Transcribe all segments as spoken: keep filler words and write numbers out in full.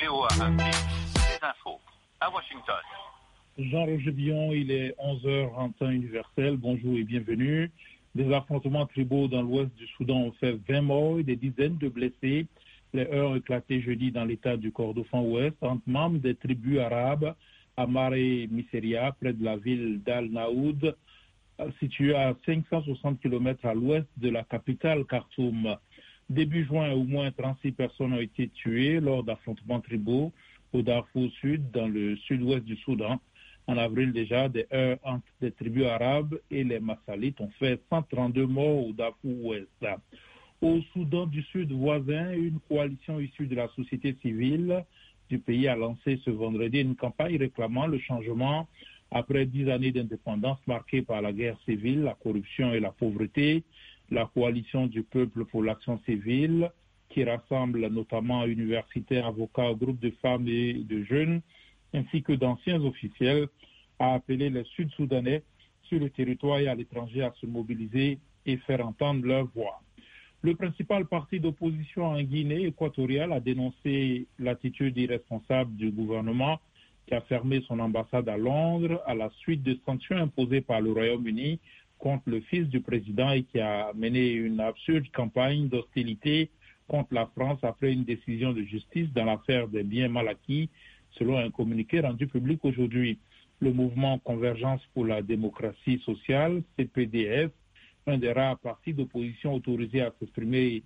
O A Afrique, les infos à Washington. Jean-Roger Billon, il est onze heures en temps universel. Bonjour et bienvenue. Des affrontements tribaux dans l'ouest du Soudan ont fait vingt morts et des dizaines de blessés. Les heurts ont éclaté jeudi dans l'état du Kordofan ouest entre membres des tribus arabes à Maré Miseria, près de la ville d'Al-Naoud, située à cinq cent soixante kilomètres à l'ouest de la capitale Khartoum. Début juin, au moins trente-six personnes ont été tuées lors d'affrontements tribaux au Darfour Sud, dans le sud-ouest du Soudan. En avril déjà, des heurts entre des tribus arabes et les Massalites ont fait cent trente-deux morts au Darfour ouest. Au Soudan du Sud voisin, une coalition issue de la société civile du pays a lancé ce vendredi une campagne réclamant le changement après dix années d'indépendance marquées par la guerre civile, la corruption et la pauvreté. La coalition du peuple pour l'action civile, qui rassemble notamment universitaires, avocats, groupes de femmes et de jeunes, ainsi que d'anciens officiels, a appelé les Sud-Soudanais sur le territoire et à l'étranger à se mobiliser et faire entendre leur voix. Le principal parti d'opposition en Guinée équatoriale a dénoncé l'attitude irresponsable du gouvernement qui a fermé son ambassade à Londres à la suite de sanctions imposées par le Royaume-Uni contre le fils du président et qui a mené une absurde campagne d'hostilité contre la France après une décision de justice dans l'affaire des biens mal acquis, selon un communiqué rendu public aujourd'hui. Le mouvement Convergence pour la démocratie sociale, C P D S, un des rares partis d'opposition autorisés à s'exprimer,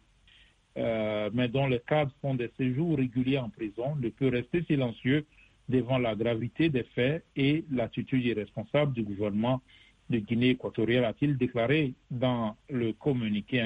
euh, mais dont les cadres font des séjours réguliers en prison, ne peut rester silencieux devant la gravité des faits et l'attitude irresponsable du gouvernement de Guinée équatoriale, a-t-il déclaré dans le communiqué.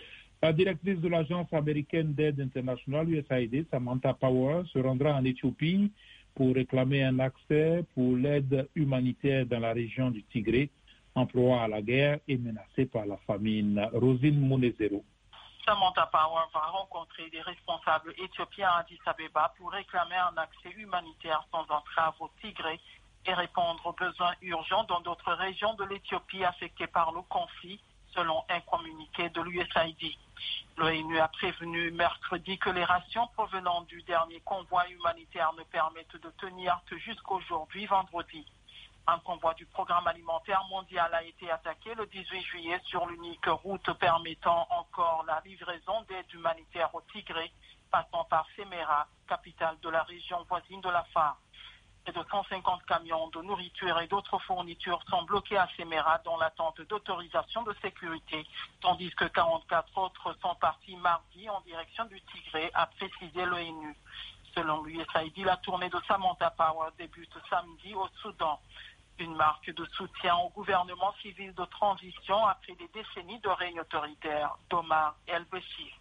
La directrice de l'agence américaine d'aide internationale, U S A I D, Samantha Power, se rendra en Éthiopie pour réclamer un accès pour l'aide humanitaire dans la région du Tigré, en proie à la guerre et menacée par la famine. Rosine Mounezero. Samantha Power va rencontrer des responsables éthiopiens à Addis Abeba pour réclamer un accès humanitaire sans entrave au Tigré et répondre aux besoins urgents dans d'autres régions de l'Éthiopie affectées par le conflit, selon un communiqué de l'U S A I D. L'ONU a prévenu mercredi que les rations provenant du dernier convoi humanitaire ne permettent de tenir que jusqu'aujourd'hui, vendredi. Un convoi du programme alimentaire mondial a été attaqué le dix-huit juillet sur l'unique route permettant encore la livraison d'aide humanitaire au Tigré, passant par Semera, capitale de la région voisine de l'Afar. Près de cent cinquante camions de nourriture et d'autres fournitures sont bloqués à Semera dans l'attente d'autorisation de sécurité, tandis que quarante-quatre autres sont partis mardi en direction du Tigré, a précisé l'ONU. Selon l'U S A I D, la tournée de Samantha Power débute samedi au Soudan. Une marque de soutien au gouvernement civil de transition après des décennies de règne autoritaire d'Omar el-Béchir.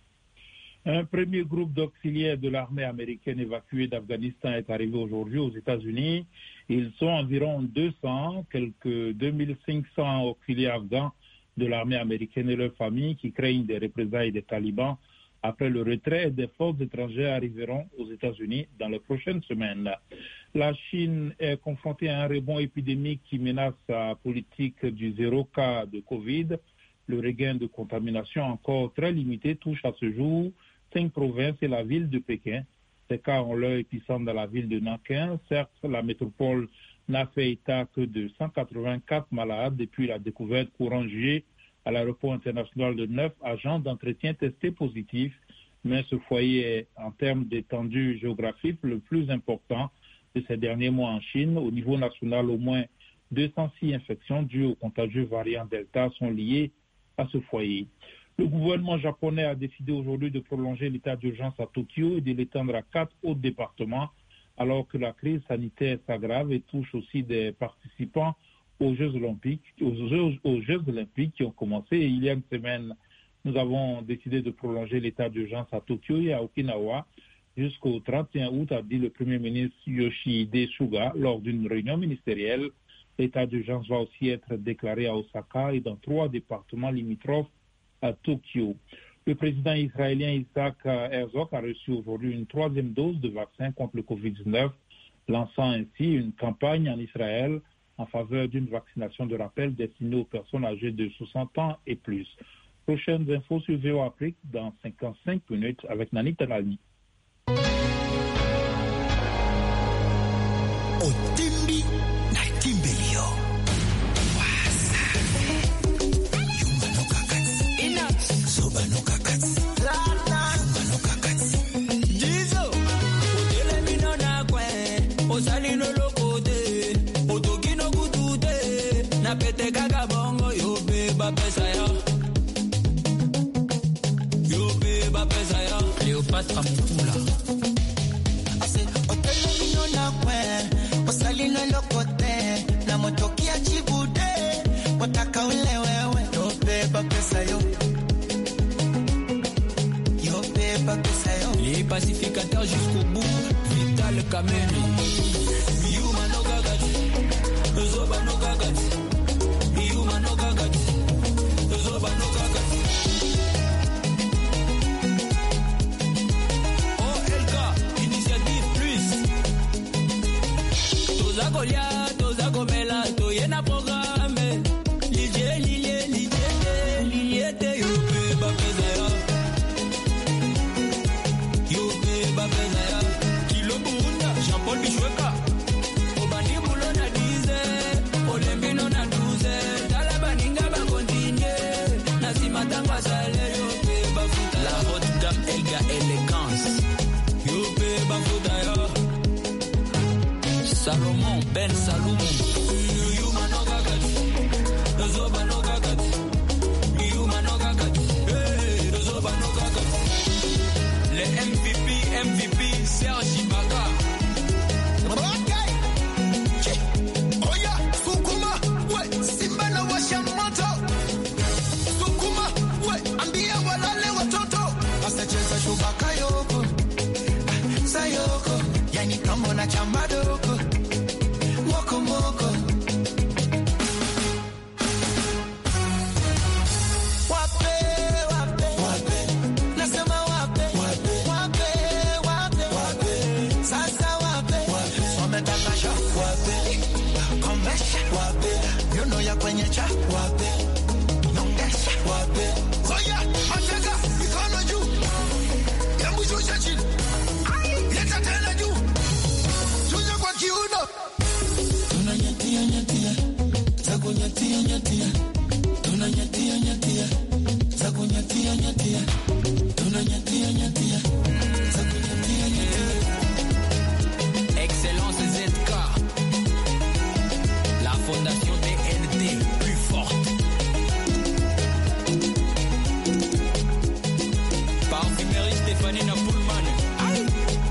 Un premier groupe d'auxiliaires de l'armée américaine évacué d'Afghanistan est arrivé aujourd'hui aux États-Unis. Ils sont environ deux cents, quelques deux mille cinq cents auxiliaires afghans de l'armée américaine et leurs familles qui craignent des représailles des talibans après le retrait des forces étrangères arriveront aux États-Unis dans les prochaines semaines. La Chine est confrontée à un rebond épidémique qui menace sa politique du zéro cas de Covid. Le regain de contamination encore très limité touche à ce jour cinq provinces et la ville de Pékin. Ces cas ont leur épicentre dans la ville de Nankin. Certes, la métropole n'a fait état que de cent quatre-vingt-quatre malades depuis la découverte courant juillet à l'aéroport international de neuf agents d'entretien testés positifs. Mais ce foyer est, en termes d'étendue géographique, le plus important de ces derniers mois en Chine. Au niveau national, au moins deux cent six infections dues au contagieux variant Delta sont liées à ce foyer. Le gouvernement japonais a décidé aujourd'hui de prolonger l'état d'urgence à Tokyo et de l'étendre à quatre autres départements, alors que la crise sanitaire s'aggrave et touche aussi des participants aux Jeux Olympiques, aux Jeux, aux Jeux Olympiques qui ont commencé il y a une semaine. Nous avons décidé de prolonger l'état d'urgence à Tokyo et à Okinawa jusqu'au trente et un août, a dit le Premier ministre Yoshihide Suga lors d'une réunion ministérielle. L'état d'urgence va aussi être déclaré à Osaka et dans trois départements limitrophes à Tokyo. Le président israélien Isaac Herzog a reçu aujourd'hui une troisième dose de vaccin contre le covid dix-neuf, lançant ainsi une campagne en Israël en faveur d'une vaccination de rappel destinée aux personnes âgées de soixante ans et plus. Prochaines infos sur V O Afrique dans cinquante-cinq minutes avec Nani Talani. Cléopâtre Moutoula. Osalino lokote na motokia chibude wataka ule wewe yobeba pesa yo yobeba pesa yo les pacificateurs jusqu'au bout Vital Kameni Yuma no gagati Zoba no gagati Yuma no gagati Zoba no gagati O L K Initiative Plus Tozagolia Tozagomela Toyena programme Lije Lije Lije Lije Te Yobe Bapezaya Yobe Bapezaya Kilo Burunda Jean-Paul Bichweka Obani Boulon na dix Olembino na douze Talabaninga ba continue Nasima Tangwa Sale Yobe Bafuta La haute gamme Elga Élégance Yobe Bafutaya Salomon Ben Salomon Yuma no gagati Zoba no gagati Yuma no gagati Zoba no gagati Le M V P M V P Serge Ibaga Ok Oya Sukuma Ouais Simba na washa moto Sukuma Ouais Ambia walale watoto Asacheza shubaka yoko Sayoko Yani kama na chamadoko Moko moko Wape wape wape Nasema wape wape wape wape wape Sasa wape wape Wametakasha wape Komesha wape Yono ya kwenye cha wape Nongesha wape Oya Mateka Mikono juu Yambu shusha chini Leta tena juu Tuja kwa kiuno Tunanyatia nyatia Zaku nyatia nyatia Tunanyatia nyatia Zaku nyatia nyatia Tunanyatia nyatia Zaku nyatia nyatia Excellence Z K La fondation D N D plus forte Parfumerie Stéphanie Napoulman Aïe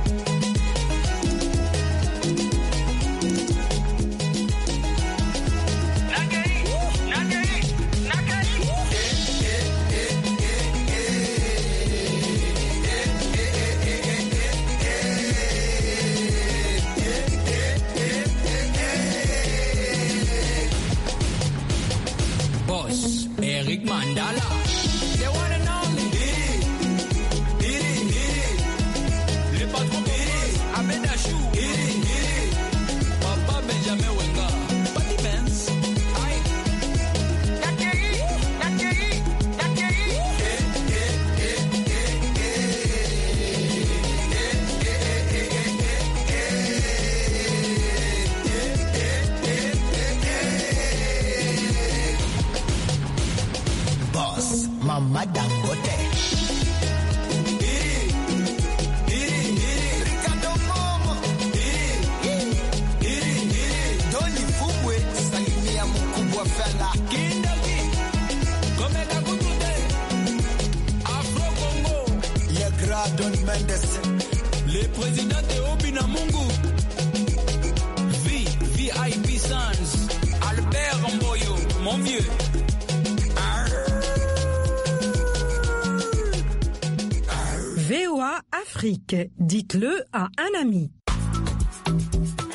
Boss, Eric Mandala. They wanna know me. Diri, diri, diri. Le patron Diri, Ahmed Achou. Diri, diri. Papa Benjamin Wenga. Patty Benz. Aïe. Nakeri, Nakeri, Nakeri. Boss, Mama Dangote. Diri, diri, diri. Ricardo Momo. Diri, diri, diri. Doni Fubwe, salimia mkubwa fella. Kindaki, Komeka Kutute. Afro Congo. Yegra Don Mendes. Le président de Obina Mungu. V, V I P Sans. Albert Mboyo, mon vieux. V O A Afrique, dites-le à un ami.